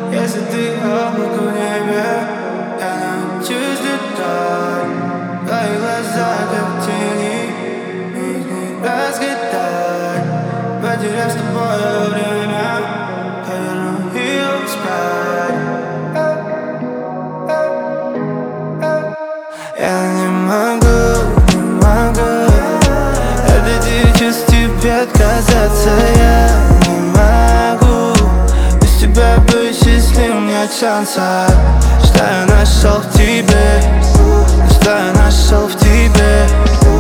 Если ты облако в небе, я научусь летать. Твои глаза как тени, их не разгадать. Потеряв с тобой время, поверну ее вспять. Я не могу от этих чувств тебе отказаться. Я не могу без тебя быть счастливым, нет шанса. Что я нашел в тебе, что я нашел в тебе.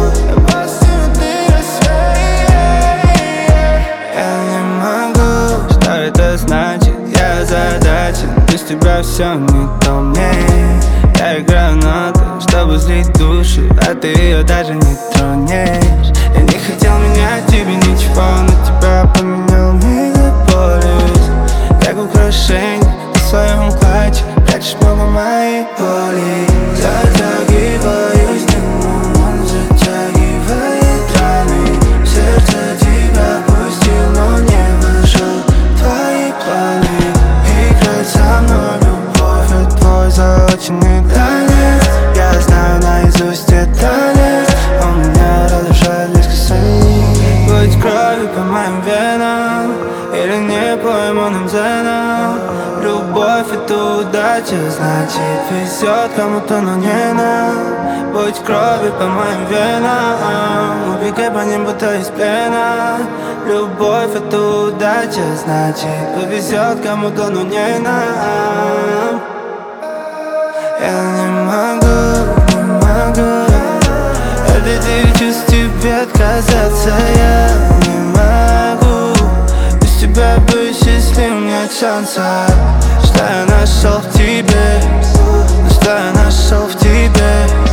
Я не могу, что это значит, я озадачен. Без тебя все не то мне. Я играю ноты, чтобы злить душу, а ты ее даже не тронешь. Я не хотел менять тебе ничего, но тебя поменял мегаполис. Как украшение на своем платье, прячешь много моей боли. Затягиваюсь дымом, он затягивает раны. Сердце тебя пустил, но не вошел в твои планы. Играть со мной любовь, это твой заочный танец. Я знаю наизусть этот танец, он меня разрушает лишь касаний. Будь кровью по моим венам или не по иммунным зенам. Любовь — это удача, значит везет кому-то, но не нам. Будь кровью по моим венам, убегай по ним, будто из плена. Любовь — это удача, значит повезет кому-то, но не нам. Я не могу от этих чувств тебе отказаться. Я не могу без тебя быть счастливым, нет шанса. Что я нашел в тебе, что я нашел в тебе.